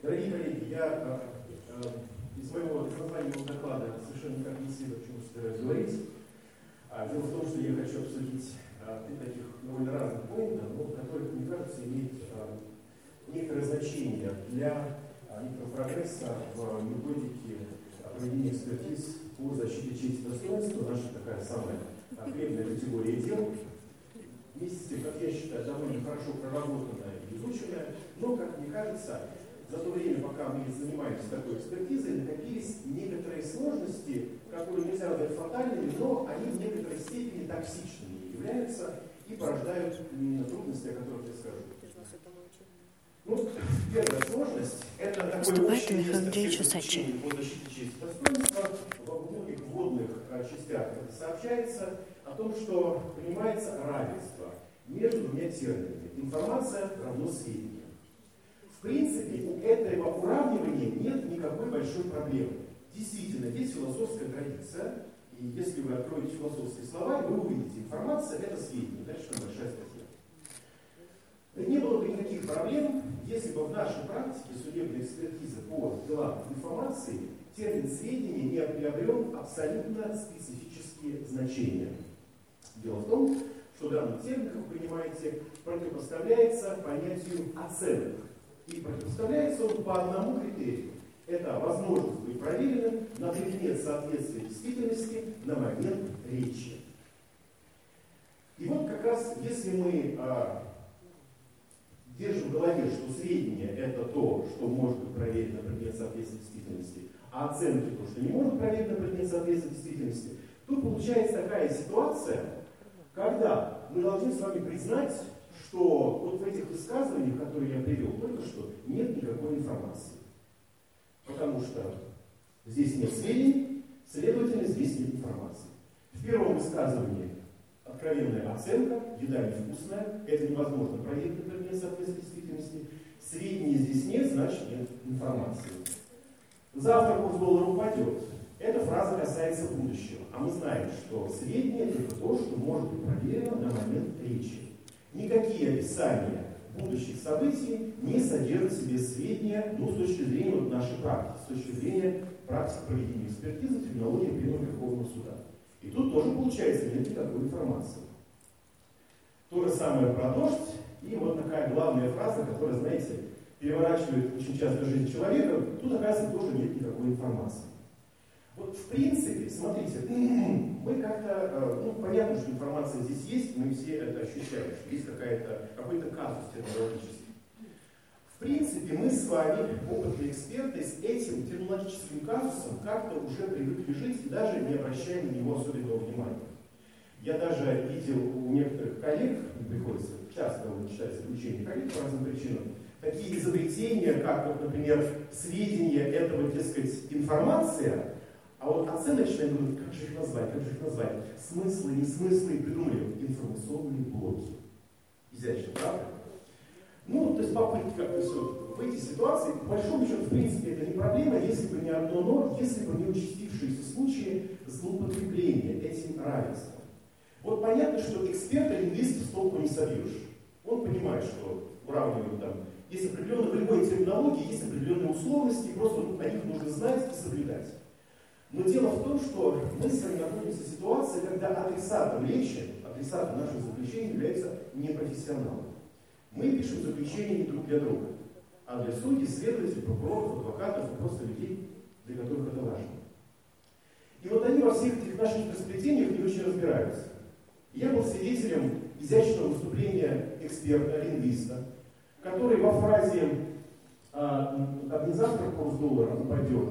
Дорогие коллеги, я из моего названия доклада совершенно никак не себе, о чем собираюсь говорить. Дело в том, что я хочу обсудить три таких довольно разных пункта, но которые, мне кажется, имеют некоторое значение для некоторого прогресса в методике проведения экспертиз по защите чести и достоинства, наша такая самая хлебная категория дел. Вместе с тем, как я считаю, довольно хорошо проработанная и изученная, но, как мне кажется, за то время, пока мы занимаемся такой экспертизой, накопились некоторые сложности, которые нельзя назвать фатальными, но они в некоторой степени токсичными являются и порождают именно трудности, о которых я скажу. Ну, первая сложность – это такое общее место всех заключений по защите чести и достоинства. Во многих вводных частях это сообщается о том, что принимается равенство между двумя терминами. Информация равно сведения. В принципе, у этого уравнивания нет никакой большой проблемы. Действительно, есть философская традиция, и если вы откроете философские слова, вы увидите, информация – это сведения. Дальше большая статья. Не было бы никаких проблем, если бы в нашей практике судебной экспертизы по делам информации термин сведения не приобрел абсолютно специфические значения. Дело в том, что данный термин, как вы понимаете, противопоставляется понятию оценок. И противопоставляется он по одному критерию. Это возможность быть проверенным на предмет соответствия действительности на момент речи. И вот как раз, если мы держим в голове, что сведения – это то, что может быть проверено на предмет соответствия действительности, а оценки – то, что не может проверить на предмет соответствия действительности, тут получается такая ситуация, когда мы должны с вами признать, что вот в этих высказываниях, которые я привел только что, нет никакой информации. Потому что здесь нет сведений, следовательно, здесь нет информации. В первом высказывании откровенная оценка, еда невкусная, это невозможно проверить на предмет соответствия действительности. Сведений здесь нет, значит нет информации. Завтра курс доллара упадет. Эта фраза касается будущего. А мы знаем, что сведения это то, что может быть проверено на момент речи. Никакие описания будущих событий не содержат в себе сведения, с точки зрения нашей практики, с точки зрения практики проведения экспертизы, терминологии Пленума Верховного Суда. И тут тоже получается нет никакой информации. То же самое про дождь, и вот такая главная фраза, которая, знаете, переворачивает очень часто жизнь человека, тут, оказывается, тоже нет никакой информации. Вот в принципе, смотрите, мы как-то, понятно, что информация здесь есть, мы все это ощущаем, что есть какой-то казус терминологический. В принципе, мы с вами, опытные эксперты, с этим терминологическим казусом как-то уже привыкли жить и даже не обращаем на него особенного внимания. Я даже видел у некоторых коллег, приходится часто читать заключения коллег по разным причинам, такие изобретения, как, вот, например, сведения этого, дескать, информация. А вот оценочные, как же их назвать? Смыслы, не смыслы, придумали информационные блоки. Изящно, правда? То есть попытки как-то все в эти ситуации, по большому счету, в принципе, это не проблема, если бы не одно но, если бы не участившиеся случаи злоупотребления этим равенством. Вот понятно, что эксперта-лингвиста с толку не собьешь. Он понимает, что уравнивают там, есть определенные, в любой терминологии есть определенные условности, просто на них нужно знать и соблюдать. Но дело в том, что мы с вами находимся в ситуации, когда адресатом речи, адресатом наших заключений является непрофессионал. Мы пишем заключения не друг для друга, а для судей, следователей, прокуроров, адвокатов и просто людей, для которых это важно. И вот они во всех этих наших хитросплетениях не очень разбираются. Я был свидетелем изящного выступления эксперта-лингвиста, который во фразе «не завтра курс доллара упадет»,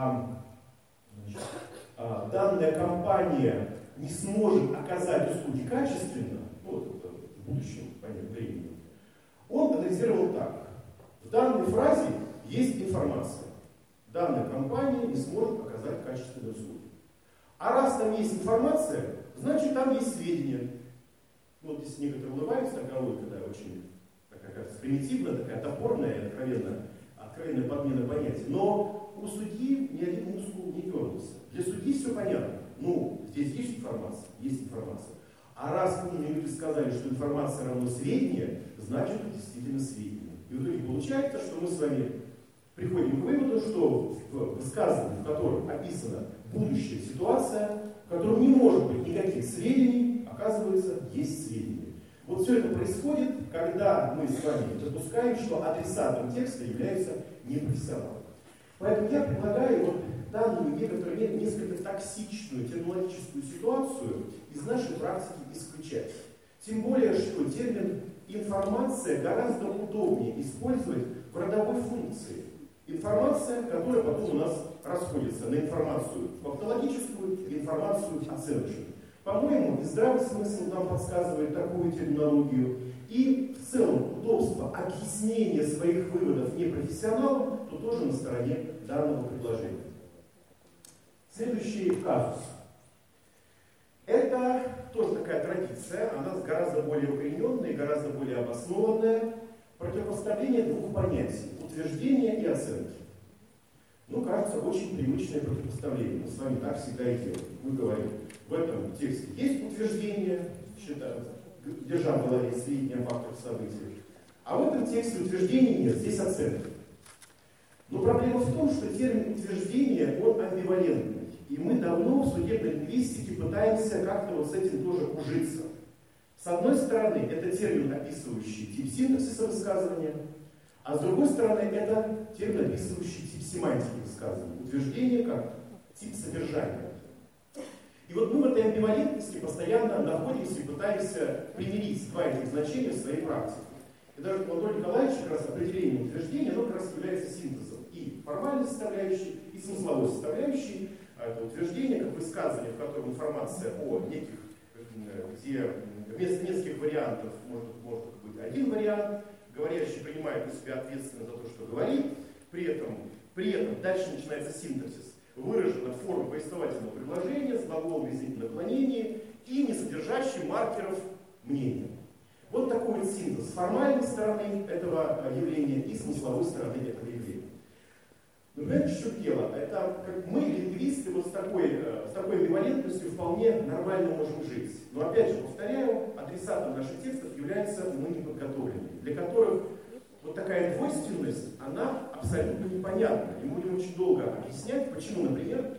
данная компания не сможет оказать услуги качественно, в будущем, понятно, времени, он анализировал так. В данной фразе есть информация. Данная компания не сможет оказать качественные услуги. А раз там есть информация, значит там есть сведения. Вот здесь некоторые улыбаются, такая логика, да, очень такая, кажется, примитивная, такая топорная, откровенная подмена понятий. Но у судьи ни один мускул не дернулся. Для судьи все понятно. Здесь есть информация? Есть информация. А раз умные люди сказали, что информация равно сведения, значит это действительно сведения. И в итоге получается, что мы с вами приходим к выводу, что в высказывании, в котором описана будущая ситуация, в котором не может быть никаких сведений, оказывается, есть сведения. Вот все это происходит, когда мы с вами допускаем, что адресатом текста являются непрофессионалы. Поэтому я предлагаю вот данную некоторую несколько токсичную терминологическую ситуацию из нашей практики исключать. Тем более, что термин «информация» гораздо удобнее использовать в родовой функции. Информация, которая потом у нас расходится на информацию фактологическую и информацию оценочную. По-моему, и здравый смысл нам подсказывает такую терминологию, и в целом удобство объяснения своих выводов непрофессионалам, то тоже на стороне данного предложения. Следующий казус. Это тоже такая традиция, она гораздо более укорененная и гораздо более обоснованная. Противопоставление двух понятий – утверждения и оценки. Ну, кажется, очень привычное противопоставление. Мы с вами так всегда и делаем. Мы говорим, в этом тексте есть утверждение, держа в голове сведения о фактах событий, а в этом тексте утверждений нет, здесь оценка. Но проблема в том, что термин утверждение, он амбивалентный. И мы давно в судебной лингвистике пытаемся как-то вот с этим тоже ужиться. С одной стороны, это термин, описывающий тип синтаксиса высказывания, а с другой стороны, это термин, описывающий тип семантики высказывания. Утверждение как тип содержания. И вот мы в этой амбивалентности постоянно находимся и пытаемся примирить два этих значения в своей практике. И даже у Анатолия Николаевича как раз определение утверждения, оно как раз является синтезом и формальной составляющей, и смысловой составляющей. Это утверждение, как высказывание, в котором информация о неких, где вместо нескольких вариантов может быть один вариант, говорящий принимает на себя ответственность за то, что говорит, при этом дальше начинается синтаксис, выражена форма повествовательного предложения с глаголом в наклонении и не содержащий маркеров мнения. Вот такой вот синтез с формальной стороны этого явления и смысловой стороны этого явления. Но понимаете, что дело? Это как мы, лингвисты, вот с такой амбивалентностью вполне нормально можем жить. Но опять же, повторяю, адресатом наших текстов являются мы неподготовленные, для которых вот такая двойственность, она абсолютно непонятна. И мы будем очень долго объяснять, почему, например,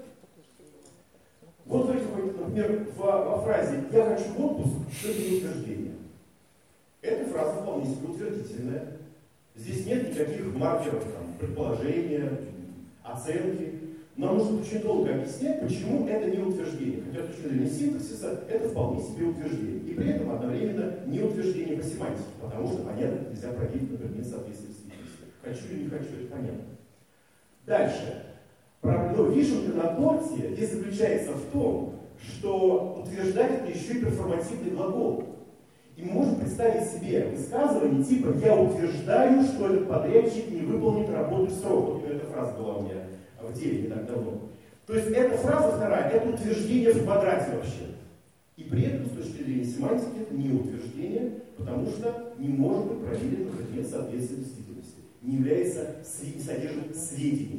вот например, во фразе «я хочу в отпуск» что это не утверждение. Эта фраза вполне себе утвердительная. Здесь нет никаких маркеров, предположения, оценки. Нам нужно очень долго объяснять, почему это не утверждение. Хотя с точки зрения синтаксиса это вполне себе утверждение. И при этом одновременно не утверждение по семантике, потому что, понятно, нельзя проверить, например, соответствие действительности. Хочу или не хочу, это понятно. Дальше. Вишенка на торте здесь заключается в том, что утверждать это еще и перформативный глагол. И мы можем представить себе высказывание типа «я утверждаю, что этот подрядчик не выполнит работу в срок». Вот эта фраза была у меня в деле не так давно. То есть эта фраза вторая, это утверждение в квадрате вообще. И при этом, с точки зрения семантики, это не утверждение, потому что не может быть проверен на предмет соответствия действительности. Не содержит сведений.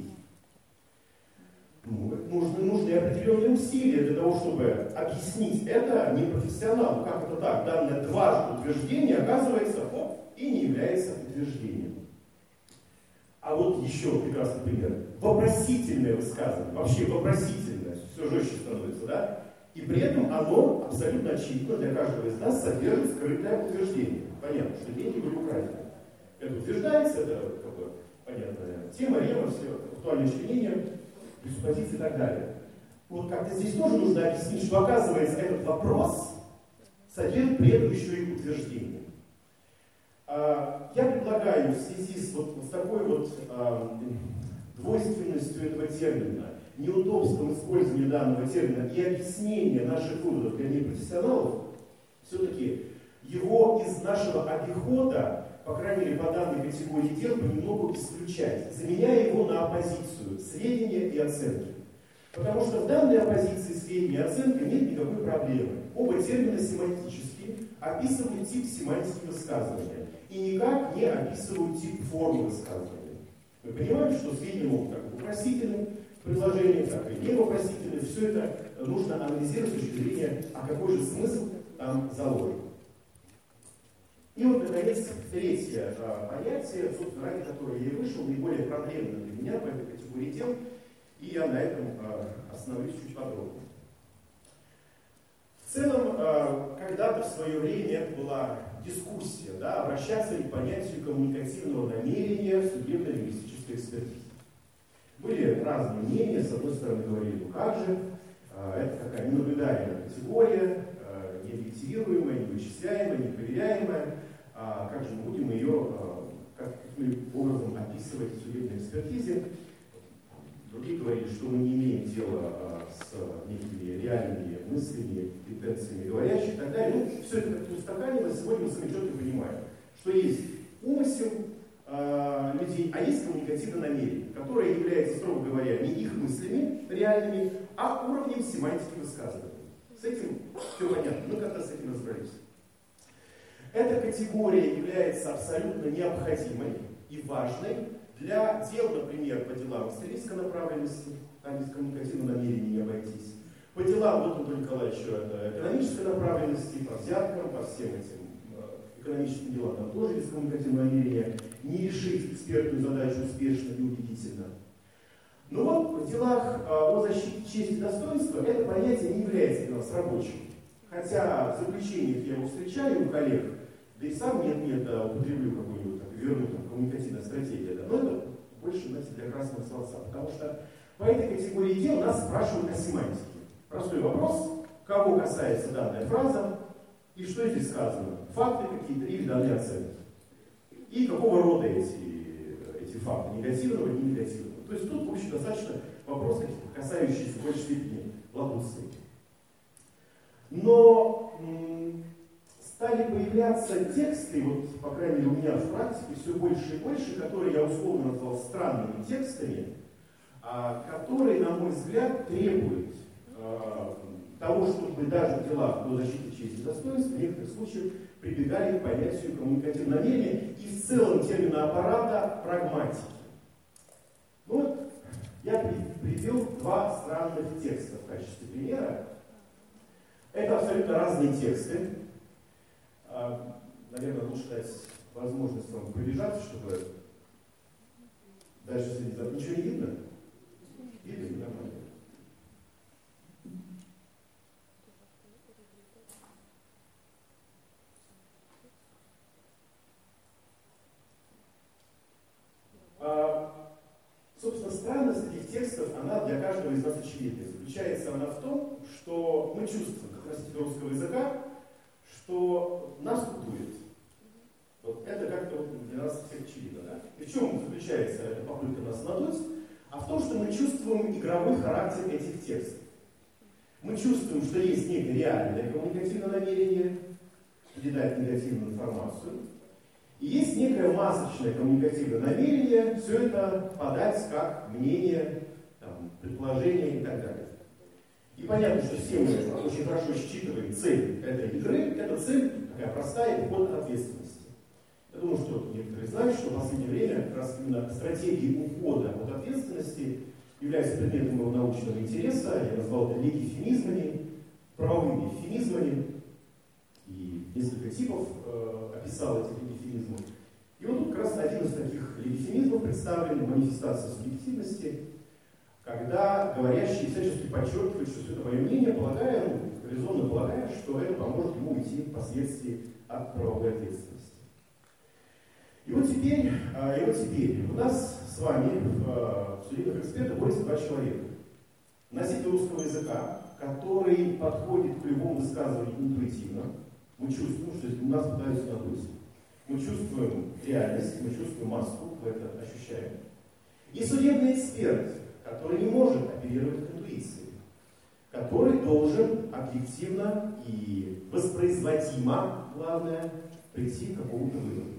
Нужны определенные усилия для того, чтобы объяснить это непрофессионалу. Как это так? Данное дважды утверждение оказывается и не является утверждением. А вот еще прекрасный пример. Вопросительное высказывание. Вообще вопросительное. Все жестче становится, да? И при этом оно абсолютно очевидно для каждого из нас содержит скрытое утверждение. Понятно, что деньги были украдены. Это утверждается, это понятная тема, рема, все, актуальное членение, пресуппозиции и так далее. Вот как-то здесь тоже нужно объяснить, что оказывается этот вопрос содержит при этом еще и утверждение. Я предлагаю в связи с такой двойственностью этого термина, неудобством использования данного термина и объяснения наших выводов для непрофессионалов, все-таки его из нашего обихода, по крайней мере по данной категории дел, понемногу исключать, заменяя его на оппозицию сведения и оценки. Потому что в данной оппозиции сведения и оценки нет никакой проблемы. Оба термина семантические, описывают тип семантики высказывания и никак не описывают тип формы высказывания. Мы понимаем, что сведения могут как вопросительным предложением, так и не вопросительным. Все это нужно анализировать с точки зрения, а какой же смысл там заложен. И вот, наконец, третье понятие, собственно, ради которого я и вышел, наиболее проблемно для меня по этой категории дел, и я на этом остановлюсь чуть подробнее. В целом, когда-то в свое время это была дискуссия, да, обращаться ли к понятию коммуникативного намерения в судебно-лингвистической экспертизе. Были разные мнения, с одной стороны говорили, ну как же, это такая ненаблюдаемая категория, необъективируемая, невычисляемая, непроверяемая, как же мы будем ее каким-либо образом описывать в судебной экспертизе. Другие говорили, что мы не имеем дела с некими реальными мыслями, интенциями говорящих и так далее. Ну, все это как-то устаканилось. Сегодня мы с вами четко понимаем, что есть умысел людей, а есть коммуникативное намерение, которое является, строго говоря, не их мыслями реальными, а уровнем семантики высказывания. С этим все понятно, мы как-то с этим разобрались. Эта категория является абсолютно необходимой и важной для дел, например, по делам экстремистской направленности, там без коммуникативного намерения не обойтись, по делам Антона Николаевича экономической направленности, по взяткам, по всем этим экономическим делам, там тоже без коммуникативного намерения не решить экспертную задачу успешно и убедительно. Но вот в делах о защите чести и достоинства это понятие не является для нас рабочим. Хотя в заключениях я его встречаю у коллег, да и сам нет, употреблю какую-нибудь верну коммуникативную стратегию, да, но это больше, знаете, для красного словца, потому что по этой категории дел нас спрашивают о семантике. Простой вопрос, кого касается данная фраза, и что здесь сказано, факты какие-то или данные оценки. И какого рода эти факты, негативного или не негативного. То есть тут, в общем, достаточно вопрос, касающийся в большей степени латуции. Но стали появляться тексты, вот, по крайней мере, у меня в практике все больше и больше, которые я условно назвал странными текстами, которые, на мой взгляд, требуют того, чтобы даже в делах по защите чести и достоинства в некоторых случаях прибегали к понятию коммуникативного намерения и в целом термина аппарата прагматики. Ну вот, я привел два странных текста в качестве примера. Это абсолютно разные тексты. Наверное, лучше дать возможность вам пробежаться, чтобы дальше следить. Ничего не видно? Видно? Нормально. Собственно, странность этих текстов, она для каждого из нас очевидна. Заключается она в том, что мы чувствуем, как носитель русского языка, что нас кутует. Вот это как-то для нас всех очевидно. Да? И в чем заключается эта попытка нас надуть? А в том, что мы чувствуем игровой характер этих текстов. Мы чувствуем, что есть некое реальное коммуникативное намерение передать негативную информацию. И есть некое масочное коммуникативное намерение все это подать как мнение, там, предположение и так далее. И понятно, что все мы очень хорошо считываем цель этой игры. Эта цель такая простая, уход от ответственности. Я думаю, что некоторые знают, что в последнее время как раз именно стратегии ухода от ответственности являются предметом моего научного интереса. Я назвал это легифемизмами, правовыми эвфемизмами. И несколько типов описал этих легифемизмов. И вот тут как раз один из таких легифемизмов представлен манифестация субъективности, когда говорящий всячески подчеркивает, что все это мое мнение, полагая, резонно полагая, что это поможет ему уйти впоследствии от правовой ответственности. И вот теперь у нас с вами в судебных экспертах борются два человека. Носитель русского языка, который подходит к любому высказыванию интуитивно. Мы чувствуем, что у нас пытаются надуть. Мы чувствуем реальность, мы чувствуем маску, мы это ощущаем. И судебный эксперт, который не может оперировать интуицией, который должен объективно и воспроизводимо, главное, прийти к какому-то выводу.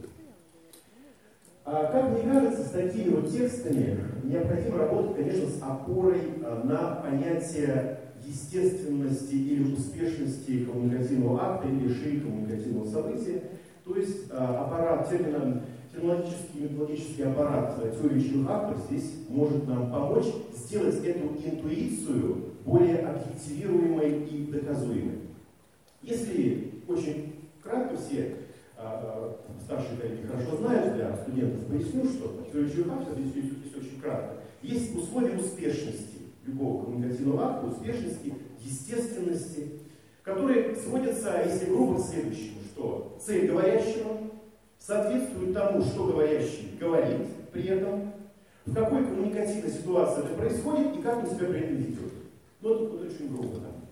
Как мне кажется, с такими вот текстами необходимо работать, конечно, с опорой на понятие естественности или успешности коммуникативного акта или решения коммуникативного события. То есть аппарат, терминологический и методологический аппарат теории речевых актов здесь может нам помочь сделать эту интуицию более объективируемой и доказуемой. Если очень кратко все старшие коллеги хорошо знают, для студентов поясню, что теория фактов, здесь очень кратко, есть условия успешности любого коммуникативного акта, успешности, естественности, которые сводятся, если грубо, к следующему, что цель говорящего соответствует тому, что говорящий говорит при этом, в какой коммуникативной ситуации это происходит и как он себя при этом ведет. Ну, это вот очень грубо.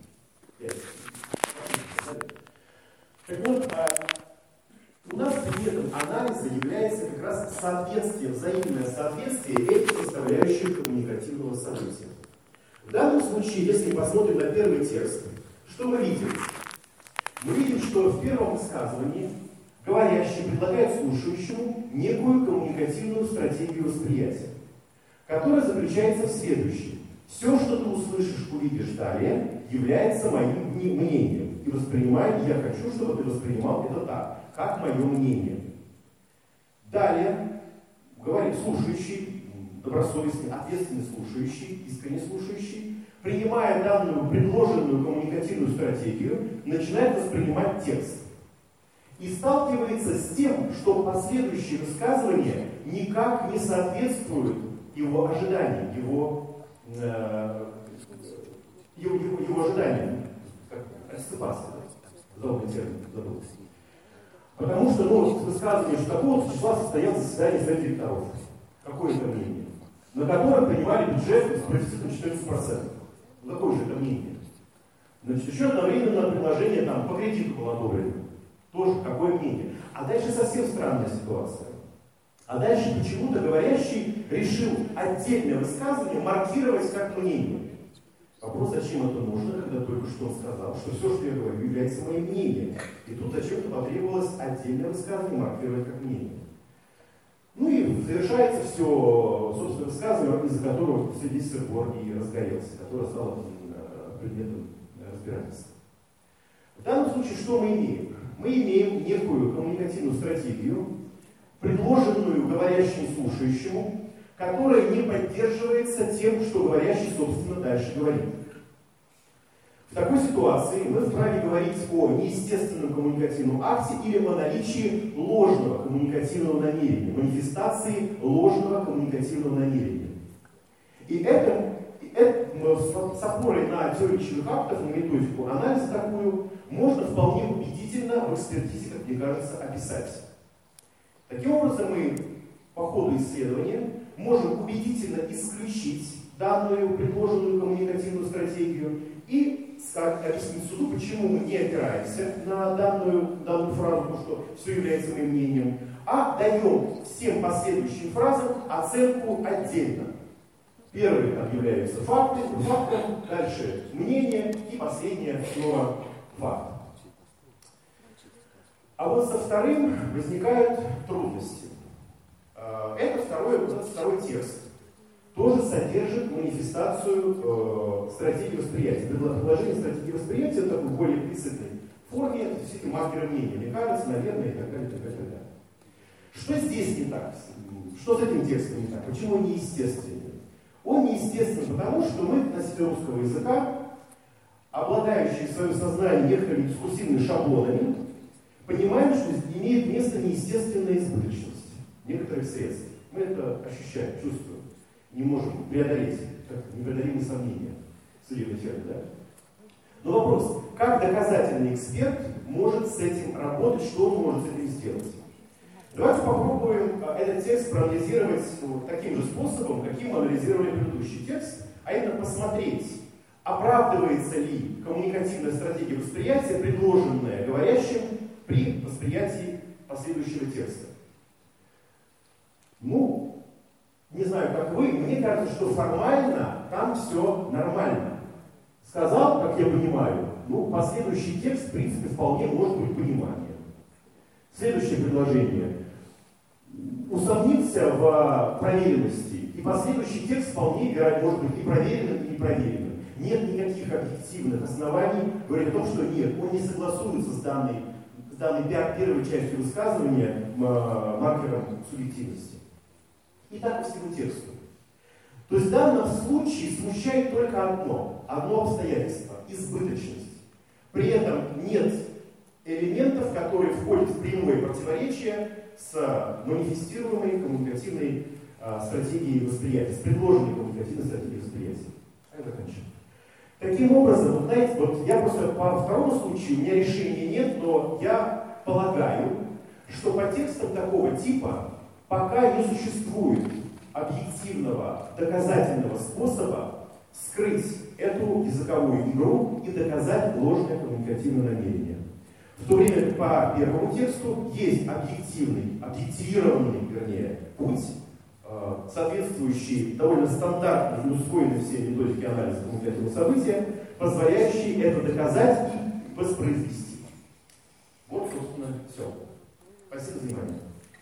Так вот, у нас предметом анализа является как раз соответствие, взаимное соответствие этих составляющих коммуникативного события. В данном случае, если посмотрим на первый текст, что мы видим? Мы видим, что в первом высказывании говорящий предлагает слушающему некую коммуникативную стратегию восприятия, которая заключается в следующем. Все, что ты услышишь, увидишь далее, является моим мнением. И воспринимай, я хочу, чтобы ты воспринимал это так, как мое мнение. Далее, говорит слушающий, добросовестный, ответственный слушающий, искренне слушающий, принимая данную предложенную коммуникативную стратегию, начинает воспринимать текст. И сталкивается с тем, что последующие высказывания никак не соответствуют его ожиданиям, его ожиданиям. Рассыпаться, забыл термин, забыл. Потому что, высказывание, что такого числа состоялось заседание совета директоров. Какое это мнение? На котором принимали бюджет с профицитом 14%. Какое же это мнение? Значит, еще одновременно предложение там, по кредиту было одобрено. Тоже какое мнение? А дальше совсем странная ситуация. А дальше почему-то говорящий решил отдельное высказывание маркировать как мнение. Вопрос, зачем это нужно, когда только что он сказал, что все, что я говорю, является моим мнением. И тут зачем-то потребовалось отдельное высказывание маркировать как мнение. Ну и завершается все, собственно, высказывание, из-за которого весь сыр-бор и разгорелся, который стал предметом разбирательства. В данном случае что мы имеем? Мы имеем некую коммуникативную стратегию, предложенную говорящему слушающему, которая не поддерживается тем, что говорящий, собственно, дальше говорит. В такой ситуации мы вправе говорить о неестественном коммуникативном акте или о наличии ложного коммуникативного намерения, манифестации ложного коммуникативного намерения. И это с опорой на теорию речевых актов, на методику анализа такую, можно вполне убедительно в экспертизе, как мне кажется, описать. Таким образом, мы по ходу исследования можем убедительно исключить данную предложенную коммуникативную стратегию и объяснить суду, почему мы не опираемся на данную фразу, потому что все является моим мнением, а даем всем последующим фразам оценку отдельно. Первые там являются фактом, дальше мнение и последнее снова факт. А вот со вторым возникают трудности. Это второй текст. Тоже содержит манифестацию стратегии восприятия. Предложение стратегии восприятия в такой более эксплицитной форме, это все-таки маркеры мнения. Мне кажется, наверное, и так далее, и так далее, и так далее. Что здесь не так? Что с этим текстом не так? Почему он неестественный? Он неестественный, потому что мы, носители русского языка, обладающие в своем сознании некоторыми дискурсивными шаблонами, понимаем, что имеет место неестественная избыточность некоторых средств. Мы это ощущаем, чувствуем. Не можем преодолеть, как непреодолимые сомнения. Да? Но вопрос, как доказательный эксперт может с этим работать, что он может с этим сделать? Давайте попробуем этот текст проанализировать таким же способом, каким мы анализировали предыдущий текст, а именно посмотреть, оправдывается ли коммуникативная стратегия восприятия, предложенная говорящим при восприятии последующего текста. Не знаю, как вы, мне кажется, что формально там все нормально. Сказал, как я понимаю, последующий текст, в принципе, вполне может быть пониманием. Следующее предложение. Усомниться в проверенности, и последующий текст вполне может быть и проверенным, и непроверенным. Нет никаких объективных оснований говорить о том, что нет, он не согласуется с данной первой частью высказывания маркером субъективности. И так по всему тексту. То есть в данном случае смущает только одно обстоятельство – избыточность. При этом нет элементов, которые входят в прямое противоречие с манифестируемой коммуникативной стратегией восприятия, с предложенной коммуникативной стратегией восприятия. Это кончено. Таким образом, вот, знаете, вот я просто по второму случаю, у меня решения нет, но я полагаю, что по текстам такого типа пока не существует объективного доказательного способа скрыть эту языковую игру и доказать ложное коммуникативное намерение. В то время как по первому тексту есть объективированный, путь, соответствующий довольно стандартной и усвоенной всей методике анализа коммуникативного события, позволяющий это доказать и воспроизвести. Вот, собственно, все. Спасибо за внимание.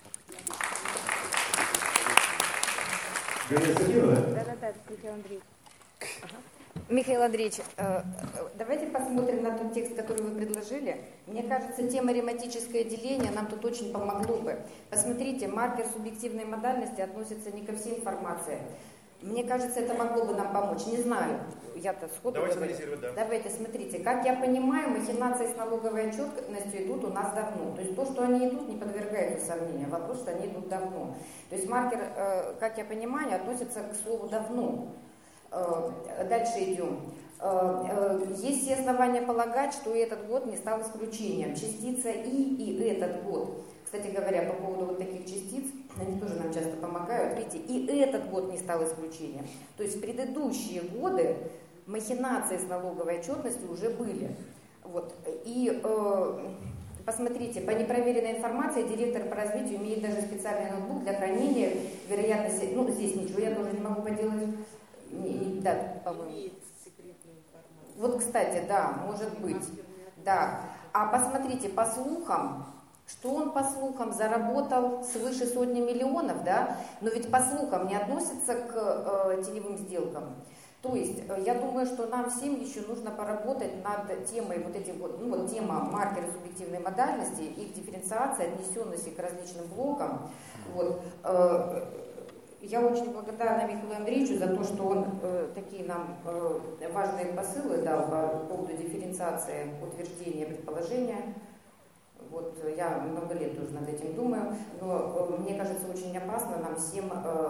Да, Михаил Андреевич. Михаил Андреевич, давайте посмотрим на тот текст, который вы предложили. Мне кажется, тема рематическое деление нам тут очень помогло бы. Посмотрите, маркер субъективной модальности относится не ко всей информации. Мне кажется, это могло бы нам помочь. Не знаю, я-то сходу Давайте говорю. анализировать, да. Давайте, смотрите. Как я понимаю, махинации с налоговой отчетностью идут у нас давно. То есть то, что они идут, не подвергается сомнению. Вопрос, что они идут давно. То есть маркер, как я понимаю, относится к слову «давно». Дальше идем. Есть все основания полагать, что и этот год не стал исключением. Частица и этот год. Кстати говоря, по поводу вот таких частиц, они тоже нам часто помогают. Видите, и этот год не стал исключением. То есть в предыдущие годы махинации с налоговой отчетностью уже были. Вот. И посмотрите, по непроверенной информации директор по развитию имеет даже специальный ноутбук для хранения вероятности. Ну, здесь ничего я тоже не могу поделать. Да, по-моему. Вот, кстати, да, может быть. Да. А посмотрите, по слухам, что он по слухам заработал свыше 100 миллионов, да? Но ведь по слухам не относится к теневым сделкам. То есть, я думаю, что нам всем еще нужно поработать над темой вот этих вот, ну вот тема маркеров субъективной модальности, их дифференциация, отнесенности к различным блокам. Вот. Я очень благодарна Михаилу Андреевичу за то, что он такие нам важные посылы дал по поводу дифференциации утверждения предположения. Вот я много лет тоже над этим думаю, но мне кажется, очень опасно нам всем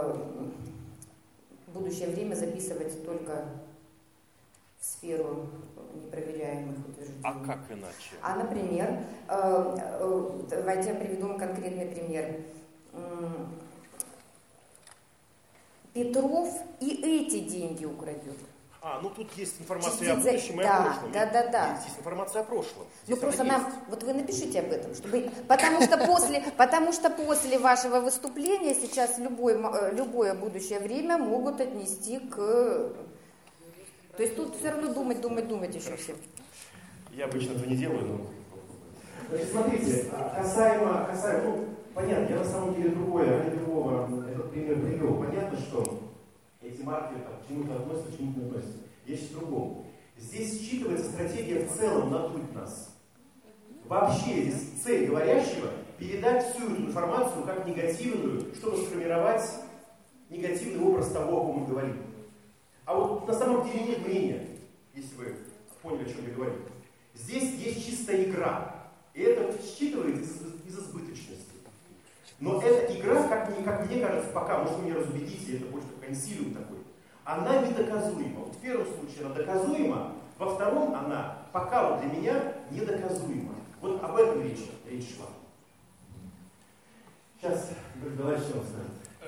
в будущее время записывать только в сферу непроверяемых утверждений. А как иначе? А, например, давайте я приведу конкретный пример. Петров и эти деньги украдет. Ну тут есть информация о будущем и о прошлом. Да. Есть информация о прошлом. Ну просто нам, вот вы напишите об этом, чтобы, потому что после вашего выступления сейчас любое будущее время могут отнести к... То есть тут все равно думать еще всем. Я обычно этого не делаю, но... Значит, смотрите, касаемо, ну, понятно, я на самом деле другого этот пример привел. Понятно, что эти маркеры к чему-то относятся, к чему-то не относятся. Я сейчас в другом. Здесь считывается стратегия в целом надуть нас. Вообще здесь цель говорящего передать всю эту информацию как негативную, чтобы сформировать негативный образ того, о ком мы говорим. А вот на самом деле нет мнения, если вы поняли, о чем я говорю. Здесь есть чистая игра. И это считывается из избыточности. Но эта игра, как мне кажется, пока, может, вы меня разубедите, это больше консилиум такой, она недоказуема. Вот в первом случае она доказуема, во втором она пока вот для меня недоказуема. Вот об этом речь шла. Сейчас, Николай, что он скажет?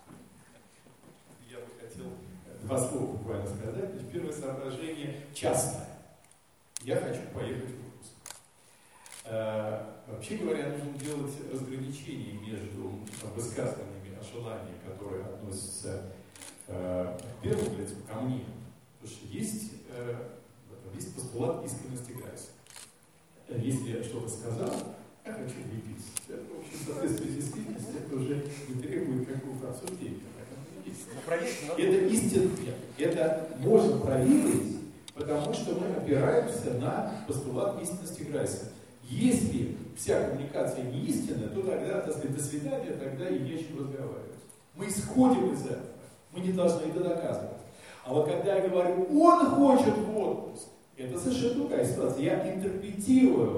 Я бы хотел два слова буквально сказать. То есть первое соображение частное. Я хочу поехать в Иркутск. Вообще говоря, нужно делать разграничение между высказываниями о желании, которые относятся к первому лицу, ко мне. Потому что есть постулат искренности Грайса. Если я что-то сказал, я хочу выпить. Это, в общем, в соответствии с действительностью, это уже не требует какого-то обсуждения. Это истинно. Это можно проверить, потому что мы опираемся на постулат истинности Грайса. Если вся коммуникация не истинная, то тогда, так сказать, до свидания, тогда и не о чем разговаривать. Мы исходим из этого. Мы не должны это доказывать. А вот когда я говорю, он хочет в отпуск, это совершенно другая ситуация. Я интерпретирую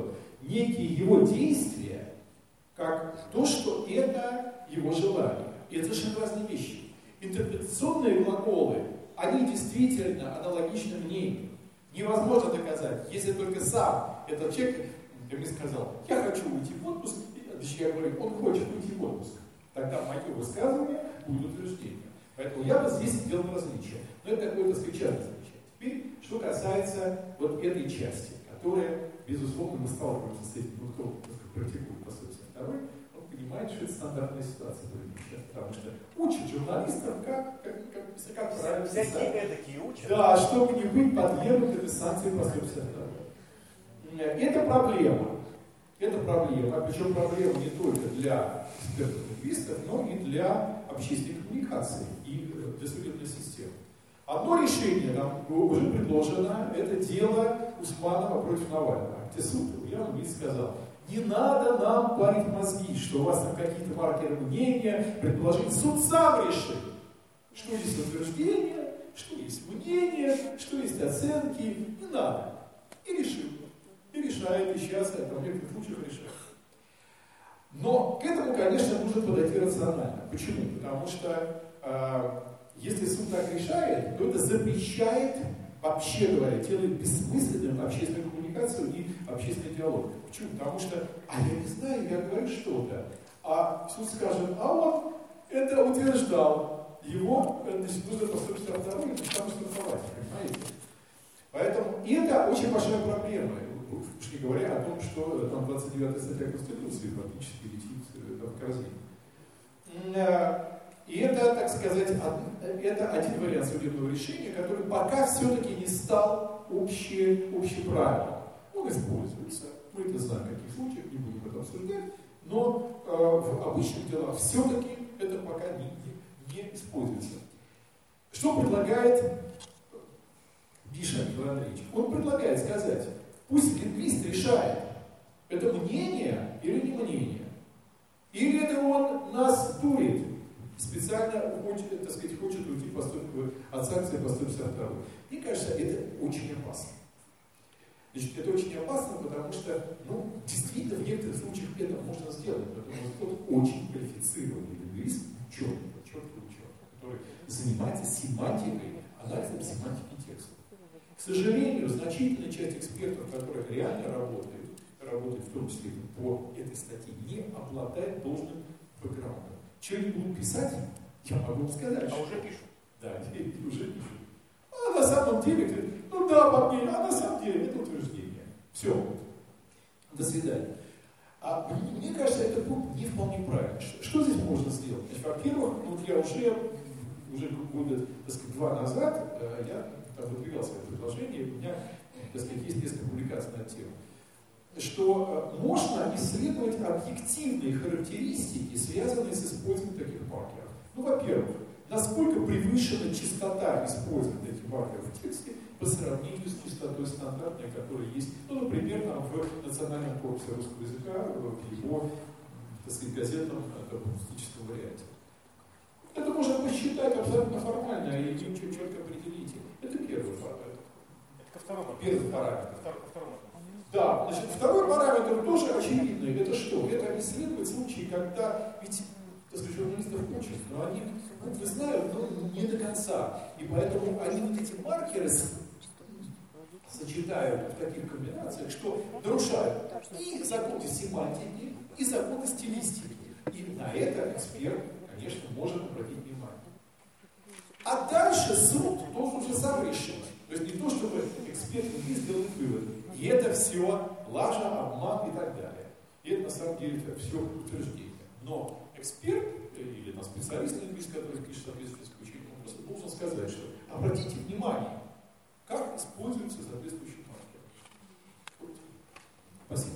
некие его действия, как то, что это его желание. И это совершенно разные вещи. Интерпретационные глаголы, они действительно аналогичны мнению. Невозможно доказать, если только сам этот человек мне сказал, я хочу уйти в отпуск, я говорю, он хочет уйти в отпуск. Тогда мое высказывание будет утверждение. Поэтому я бы здесь сделал различие. Но это какое-то частное различие. Теперь, что касается вот этой части, которая, безусловно, мы сталкиваемся с этим, кто практикует посольство второй, он понимает, что это стандартная ситуация. Потому что учат журналистов, как правильно писать. Всякие эдакие учат. Да, чтобы не быть подвергнутыми санкциям посольства второй. Это проблема. Это проблема. Причем проблема не только для экспертов-лингвистов, но и для общественной коммуникации и для судебной системы. Одно решение нам уже предложено, это дело Усманова против Навального. Где суд Ульянович Митц сказал, не надо нам парить мозги, что у вас там какие-то маркеры мнения, предположить. Суд сам решит, что есть утверждение, что есть мнение, что есть оценки. Не надо. И решил. И решает, и сейчас, это в некоторых случаях решает. Но к этому, конечно, нужно подойти рационально. Почему? Потому что если суд так решает, то это запрещает, вообще говоря, делает бессмысленным общественную коммуникацию и общественный диалог. Почему? Потому что, я не знаю, я говорю что-то, а суд скажет, а он это утверждал, его, значит, нужно поступить второй, и там штрафовать, понимаете? Поэтому это очень большая проблема. Уж не говоря о том, что там 29-я статья Конституции практически летит в корзину. И это, так сказать, это один вариант судебного решения, который пока все-таки не стал общеправилом. Он используется. Мы это знаем, в каких случаях, не будем это обсуждать, но в обычных делах все-таки это пока не используется. Что предлагает Гиша Николай Андреевич? Он предлагает сказать, пусть лингвист решает, это мнение или не мнение. Или это он нас дурит, специально хочет, так сказать, хочет уйти от санкций по 152. Мне кажется, это очень опасно. Значит, это очень опасно, потому что, действительно, в некоторых случаях это можно сделать, потому что тот очень квалифицированный лингвист, ученый, который занимается семантикой, анализом семантики текста. К сожалению, значительная часть экспертов, которые реально работают в том числе по этой статье, не обладает должным бэкграундом. Что они будут писать, я могу сказать. А уже пишут. Да, уже пишут. А на самом деле, да, по мнению, а на самом деле это утверждение. Все. До свидания. Мне кажется, это будет не вполне правильно. Что здесь можно сделать? Значит, во-первых, я уже года, так сказать, 2 назад я выдвигал свое предложение, у меня, так сказать, есть несколько публикаций на эту тему, что можно исследовать объективные характеристики, связанные с использованием таких маркеров. Во-первых, насколько превышена частота использования этих маркеров в тексте по сравнению с частотой стандартной, которая есть, например, в Национальном корпусе русского языка, в его, так сказать, газетном публицистическом варианте. Это можно посчитать абсолютно формально и четко определить. Это первый параметр. Это ко второму. Первый параметр. Второму. Да, значит, второй параметр тоже очевидный. Это что? Это исследовать случаи, когда ведь, так сказать, журналистов учат, но они буквы знают, но не до конца. И поэтому они вот эти маркеры сочетают в таких комбинациях, что нарушают и законы семантики, и законы стилистики. И на это эксперт, конечно, может обратить внимание. А дальше суд должен уже сам решить. То есть не то, чтобы эксперт не сделал вывод. И это все лажа, обман и так далее. И это на самом деле это все утверждение. Но эксперт или специалист лингвист, который пишет соответствующий образом, должен сказать, что обратите внимание, как используются соответствующие маркеры. Вот. Спасибо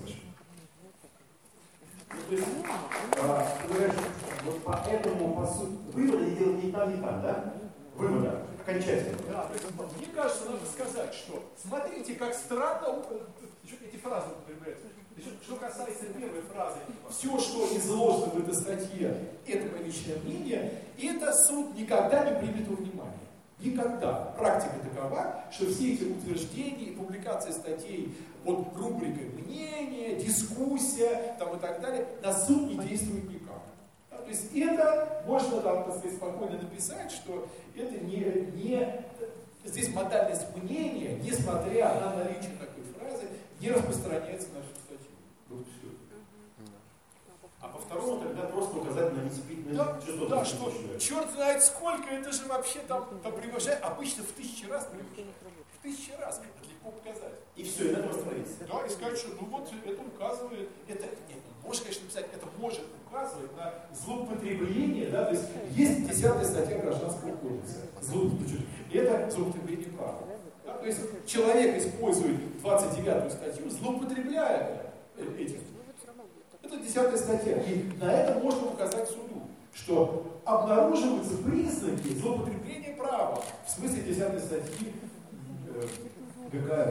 большое. Вот поэтому, по сути, выводы делать не там, да? Вывода, окончательно. Да, мне кажется, надо сказать, что смотрите, как странно эти фразы употребляются. Что касается первой фразы, все, что изложено в этой статье, это мое личное мнение, это суд никогда не примет во внимание. Никогда. Практика такова, что все эти утверждения, публикации статей под рубрикой мнение, дискуссия там, и так далее, на суд не действует никак. Да, то есть это можно там, так сказать, спокойно написать, что это здесь модальность мнения, несмотря на наличие такой фразы, не распространяется на нашу статью. Вот все. А по второму тогда просто указать на незапятненное число. Да, что черт знает сколько, это же вообще там превышает, обычно в 1000 раз превышает. В 1000 раз, это легко показать. И все, и на этом остановиться. Да, и сказать, что ну вот это указывает, это, нет, можно, конечно, написать, это может указывать на злоупотребление, да, то есть есть 10-я статья Гражданского кодекса, и это злоупотребление права. Да, то есть человек использует 29-ю статью, злоупотребляя этим. Это 10-я статья. И на это можно указать суду, что обнаруживаются признаки злоупотребления права в смысле 10-й статьи ГК.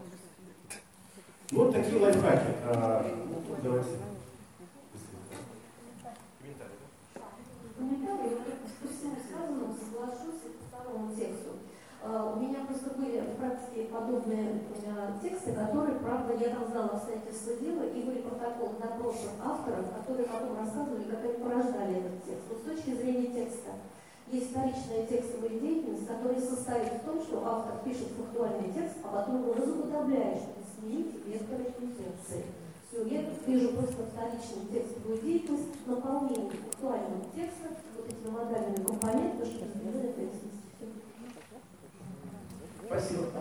Вот такие лайфхаки. Давайте. Комментарий, по всему сказанному соглашусь по второму тексту. У меня просто были в практике подобные тексты, которые, правда, я там знала обстоятельства дела, и были протоколы допросов авторов, которые потом рассказывали, как они порождали этот текст. Но с точки зрения текста есть вторичная текстовая деятельность, которая состоит в том, что автор пишет фактуальный текст, а потом его разупотребляет, чтобы сменить вектор интенции. Все, я тут вижу просто вторичную текстовую деятельность, наполнение фактуального текста вот этими модальными компонентами, чтобы изменить текст. Спасибо.